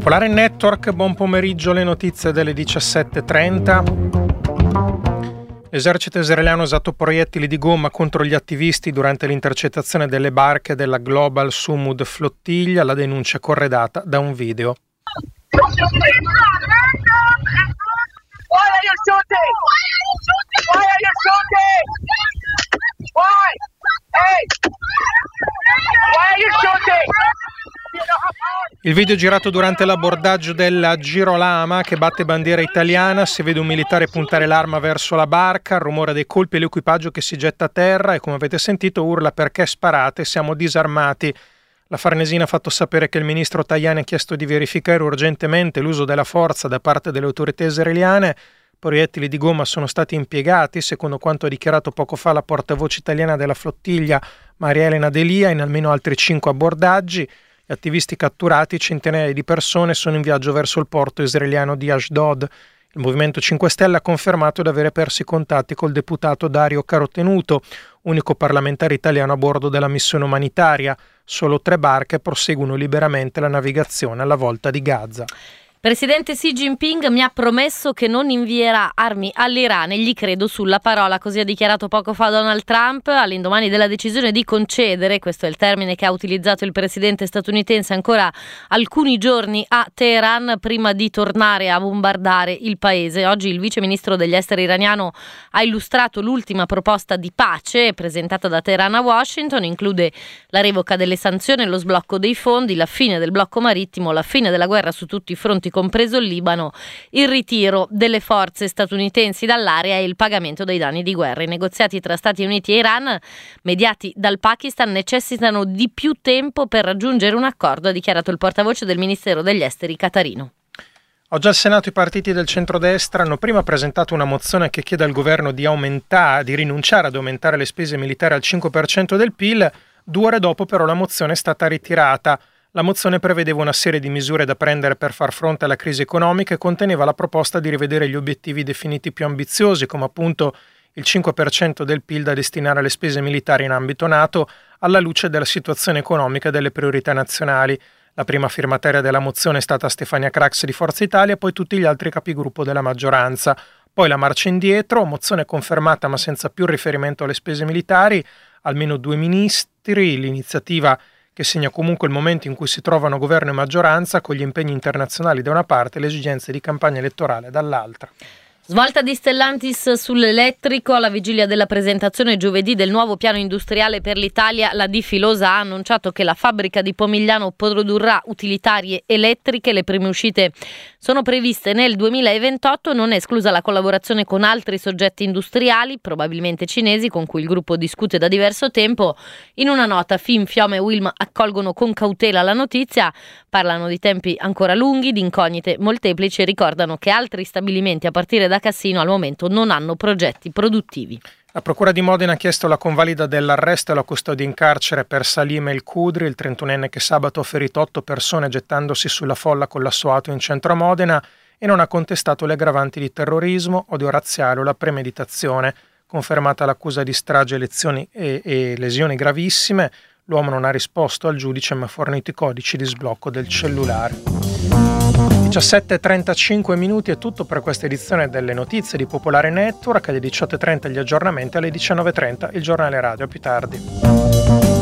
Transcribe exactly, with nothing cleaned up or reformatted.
Popolare Network, buon pomeriggio, le notizie delle diciassette e trenta. L'esercito israeliano ha usato proiettili di gomma contro gli attivisti durante l'intercettazione delle barche della Global Sumud Flottiglia, la denuncia è corredata da un video. Why are you shooting? Why are you shooting? Why? Hey! Why are you shooting? Il video girato durante l'abordaggio della Girolama che batte bandiera italiana, si vede un militare puntare l'arma verso la barca, il rumore dei colpi e l'equipaggio che si getta a terra e, come avete sentito, urla: perché sparate, siamo disarmati. La Farnesina ha fatto sapere che il ministro Tajani ha chiesto di verificare urgentemente l'uso della forza da parte delle autorità israeliane. Proiettili di gomma sono stati impiegati, secondo quanto ha dichiarato poco fa la portavoce italiana della flottiglia Maria Elena Delia, in almeno altri cinque abbordaggi. Gli attivisti catturati, centinaia di persone, sono in viaggio verso il porto israeliano di Ashdod. Il Movimento cinque Stelle ha confermato di avere perso i contatti col deputato Dario Carotenuto, unico parlamentare italiano a bordo della missione umanitaria. Solo tre barche proseguono liberamente la navigazione alla volta di Gaza. Presidente Xi Jinping mi ha promesso che non invierà armi all'Iran e gli credo sulla parola, così ha dichiarato poco fa Donald Trump all'indomani della decisione di concedere, questo è il termine che ha utilizzato il presidente statunitense, ancora alcuni giorni a Teheran prima di tornare a bombardare il paese. Oggi il vice ministro degli esteri iraniano ha illustrato l'ultima proposta di pace presentata da Teheran a Washington, include la revoca delle sanzioni, lo sblocco dei fondi, la fine del blocco marittimo, la fine della guerra su tutti i fronti compreso il Libano, il ritiro delle forze statunitensi dall'area e il pagamento dei danni di guerra. I negoziati tra Stati Uniti e Iran, mediati dal Pakistan, necessitano di più tempo per raggiungere un accordo, ha dichiarato il portavoce del Ministero degli Esteri qatarino. Oggi al Senato i partiti del centrodestra hanno prima presentato una mozione che chiede al governo di aumentare, di rinunciare ad aumentare le spese militari al cinque per cento del P I L. Due ore dopo però la mozione è stata ritirata. La mozione prevedeva una serie di misure da prendere per far fronte alla crisi economica e conteneva la proposta di rivedere gli obiettivi definiti più ambiziosi, come appunto il cinque per cento del P I L da destinare alle spese militari in ambito NATO, alla luce della situazione economica e delle priorità nazionali. La prima firmataria della mozione è stata Stefania Crax di Forza Italia, poi tutti gli altri capigruppo della maggioranza. Poi la marcia indietro, mozione confermata ma senza più riferimento alle spese militari, almeno due ministri, l'iniziativa che segna comunque il momento in cui si trovano governo e maggioranza, con gli impegni internazionali da una parte e le esigenze di campagna elettorale dall'altra. Svolta di Stellantis sull'elettrico. Alla vigilia della presentazione giovedì del nuovo piano industriale per l'Italia, la Di Filosa ha annunciato che la fabbrica di Pomigliano produrrà utilitarie elettriche. Le prime uscite sono previste nel duemilaventotto, non è esclusa la collaborazione con altri soggetti industriali, probabilmente cinesi, con cui il gruppo discute da diverso tempo. In una nota Fin, Fiom e Wilm accolgono con cautela la notizia, parlano di tempi ancora lunghi, di incognite molteplici e ricordano che altri stabilimenti a partire da Cassino al momento non hanno progetti produttivi. La Procura di Modena ha chiesto la convalida dell'arresto e la custodia in carcere per Salim El Kudri, il trentunenne che sabato ha ferito otto persone gettandosi sulla folla con la sua auto in centro a Modena, e non ha contestato le aggravanti di terrorismo, odio razziale o la premeditazione. Confermata l'accusa di strage, lezioni e, e lesioni gravissime, l'uomo non ha risposto al giudice ma ha fornito i codici di sblocco del cellulare. diciassette e trentacinque minuti è tutto per questa edizione delle notizie di Popolare Network. Alle diciotto e trenta gli aggiornamenti, alle diciannove e trenta il giornale radio. A più tardi.